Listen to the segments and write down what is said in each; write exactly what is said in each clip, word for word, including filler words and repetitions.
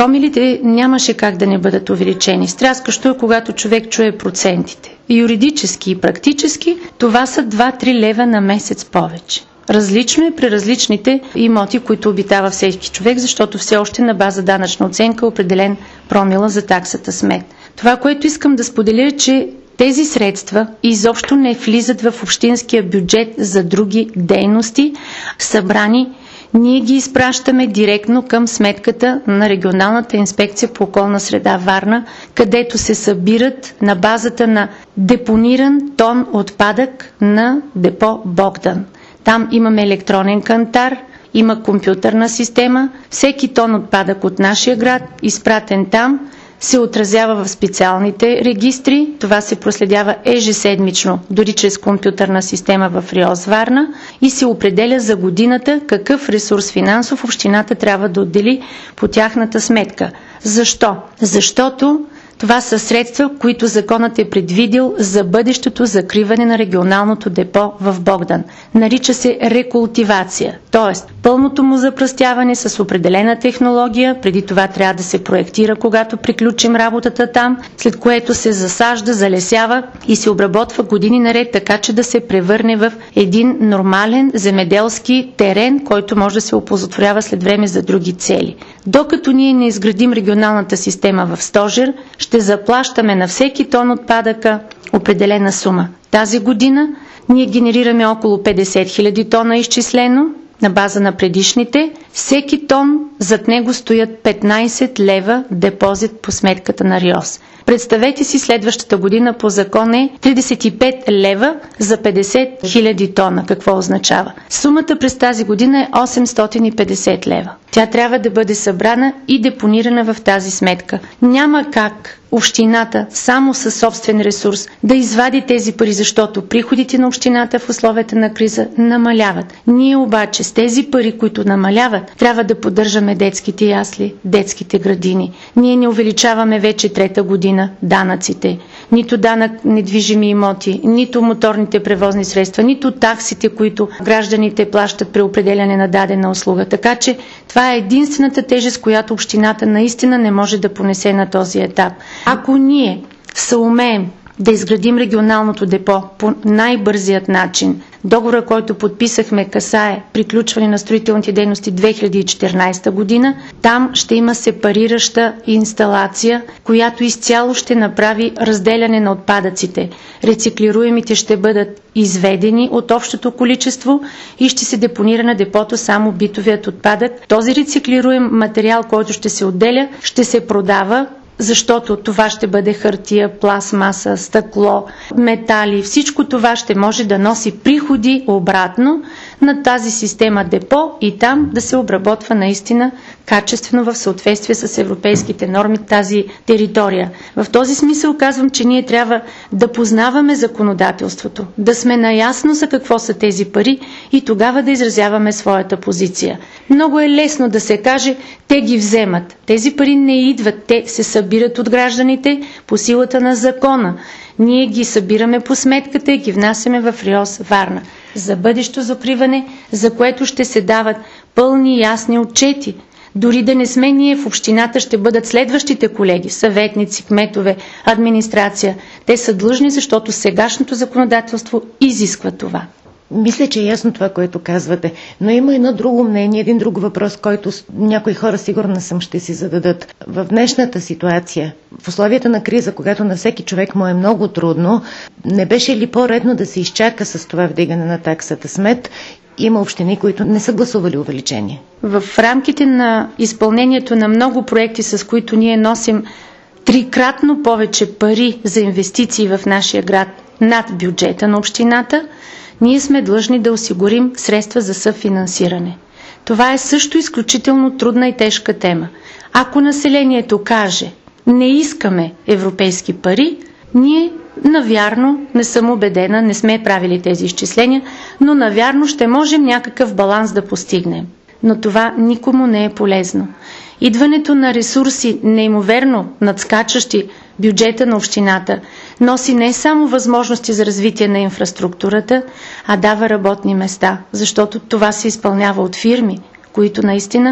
Промилите нямаше как да не бъдат увеличени. Стряскащо е, когато човек чуе процентите. Юридически и практически това са два-три лева на месец повече. Различно е при различните имоти, които обитава всеки човек, защото все още на база данъчна оценка е определен промила за таксата смет. Това, което искам да споделя, е, че тези средства изобщо не влизат в общинския бюджет за други дейности, събрани. Ние ги изпращаме директно към сметката на Регионалната инспекция по околна среда Варна, където се събират на базата на депониран тон отпадък на депо Богдан. Там имаме електронен кантар, има компютърна система. Всеки тон отпадък от нашия град, изпратен там, се отразява в специалните регистри. Това се проследява ежеседмично, дори чрез компютърна система в РИОС Варна, и се определя за годината какъв ресурс финансов общината трябва да отдели по тяхната сметка. Защо? Защото това са средства, които законът е предвидил за бъдещото закриване на регионалното депо в Богдан. Нарича се рекултивация, т.е. пълното му запръстяване с определена технология. Преди това трябва да се проектира, когато приключим работата там, след което се засажда, залесява и се обработва години наред, така че да се превърне в един нормален земеделски терен, който може да се оползотворява след време за други цели. Докато ние не изградим регионалната система в Стожер, ще заплащаме на всеки тон отпадъка определена сума. Тази година ние генерираме около петдесет хиляди тона изчислено на база на предишните. Всеки тон, зад него стоят петнайсет лева депозит по сметката на РИОС. Представете си, следващата година по закон е тридесет и пет лева за петдесет хиляди тона. Какво означава? Сумата през тази година е осемстотин и петдесет лева. Тя трябва да бъде събрана и депонирана в тази сметка. Няма как общината само със собствен ресурс да извади тези пари, защото приходите на общината в условията на криза намаляват. Ние обаче с тези пари, които намаляват, трябва да поддържаме детските ясли, детските градини. Ние не увеличаваме вече трета година данъците. Нито данък недвижими имоти, нито моторните превозни средства, нито таксите, които гражданите плащат при определяне на дадена услуга. Така че това е единствената тежест, която общината наистина не може да понесе на този етап. Ако ние съумеем да изградим регионалното депо по най-бързият начин, договора, който подписахме, касае приключване на строителните дейности две хиляди и четиринайсета година, там ще има сепарираща инсталация, която изцяло ще направи разделяне на отпадъците. Рециклируемите ще бъдат изведени от общото количество и ще се депонира на депото само битовият отпадък. Този рециклируем материал, който ще се отделя, ще се продава, защото това ще бъде хартия, пластмаса, стъкло, метали. Всичко това ще може да носи приходи обратно на тази система депо и там да се обработва наистина качествено в съответствие с европейските норми тази територия. В този смисъл казвам, че ние трябва да познаваме законодателството, да сме наясно за какво са тези пари и тогава да изразяваме своята позиция. Много е лесно да се каже, те ги вземат. Тези пари не идват, те се събират от гражданите по силата на закона. Ние ги събираме по сметката и ги внасяме в РИОС Варна за бъдещо закриване, за което ще се дават пълни ясни отчети. Дори да не сме ние в общината, ще бъдат следващите колеги, съветници, кметове, администрация. Те са длъжни, защото сегашното законодателство изисква това. Мисля, че е ясно това, което казвате, но има едно друго мнение, един друг въпрос, който някои хора сигурно съм ще си зададат. В днешната ситуация, в условията на криза, когато на всеки човек му е много трудно, не беше ли по-редно да се изчака с това вдигане на таксата смет? Има общини, които не са гласували увеличение. В рамките на изпълнението на много проекти, с които ние носим трикратно повече пари за инвестиции в нашия град над бюджета на общината, ние сме длъжни да осигурим средства за съфинансиране. Това е също изключително трудна и тежка тема. Ако населението каже, не искаме европейски пари, ние навярно, не съм убедена, не сме правили тези изчисления, но навярно ще можем някакъв баланс да постигнем. Но това никому не е полезно. Идването на ресурси неимоверно надскачащи бюджета на общината носи не само възможности за развитие на инфраструктурата, а дава работни места, защото това се изпълнява от фирми, които наистина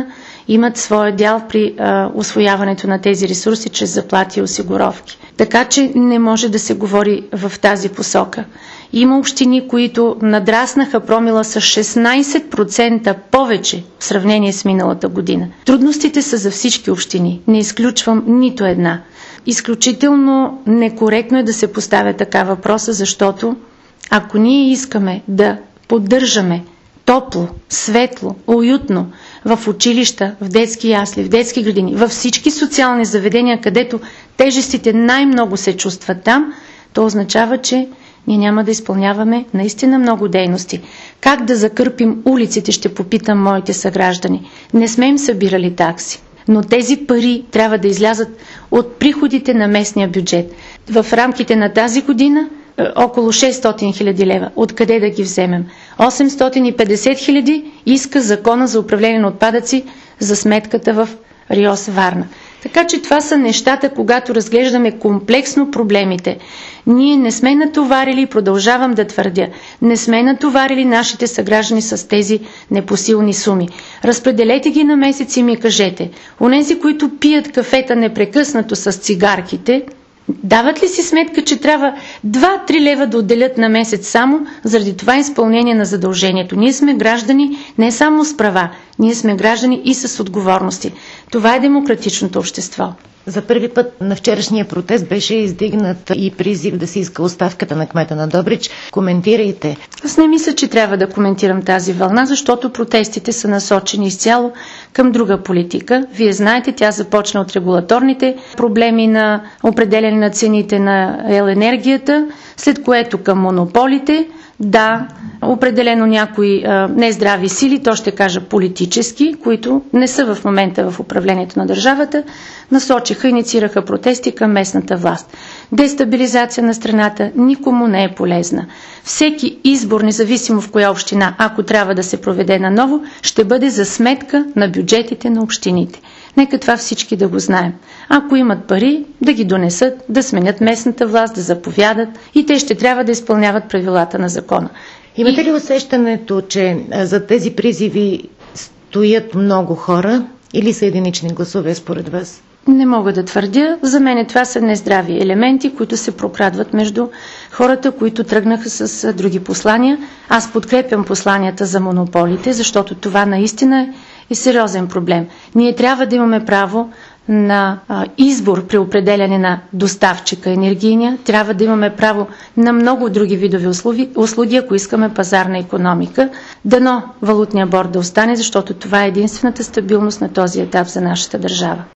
имат своя дял при а, усвояването на тези ресурси чрез заплати и осигуровки. Така че не може да се говори в тази посока. Има общини, които надраснаха промила с шестнайсет процента повече в сравнение с миналата година. Трудностите са за всички общини. Не изключвам нито една. Изключително некоректно е да се поставя така въпроса, защото ако ние искаме да поддържаме топло, светло, уютно в училища, в детски ясли, в детски градини, във всички социални заведения, където тежестите най-много се чувстват там, то означава, че ние няма да изпълняваме наистина много дейности. Как да закърпим улиците, ще попитам моите съграждани. Не сме им събирали такси, но тези пари трябва да излязат от приходите на местния бюджет. В рамките на тази година около шестстотин хиляди лева. Откъде да ги вземем? осемстотин и петдесет хиляди иска Закона за управление на отпадъци за сметката в РИОС Варна. Така че това са нещата, когато разглеждаме комплексно проблемите. Ние не сме натоварили, продължавам да твърдя, не сме натоварили нашите съграждани с тези непосилни суми. Разпределете ги на месец и ми кажете, онези, които пият кафета непрекъснато с цигарките, дават ли си сметка, че трябва два-три лева да отделят на месец само заради това изпълнение на задължението? Ние сме граждани не само с права, ние сме граждани и с отговорности. Това е демократичното общество. За първи път на вчерашния протест беше издигнат и призив да се иска оставката на кмета на Добрич. Коментирайте. Аз не мисля, че трябва да коментирам тази вълна, защото протестите са насочени изцяло към друга политика. Вие знаете, тя започна от регулаторните проблеми на определяне на цените на ел-енергията, след което към монополите. Да, определено някои а, нездрави сили, то ще кажа политически, които не са в момента в управлението на държавата, насочиха, инициираха протести към местната власт. Дестабилизация на страната никому не е полезна. Всеки избор, независимо в коя община, ако трябва да се проведе наново, ще бъде за сметка на бюджетите на общините. Нека това всички да го знаем. Ако имат пари, да ги донесат, да сменят местната власт, да заповядат и те ще трябва да изпълняват правилата на закона. Имате ли усещането, че за тези призиви стоят много хора или са единични гласове според вас? Не мога да твърдя. За мен това са нездрави елементи, които се прокрадват между хората, които тръгнаха с други послания. Аз подкрепям посланията за монополите, защото това наистина е сериозен проблем. Ние трябва да имаме право на а, избор при определяне на доставчика енергийния, трябва да имаме право на много други видови услуги, услуги, ако искаме пазарна икономика. Дано валутния борд да остане, защото това е единствената стабилност на този етап за нашата държава.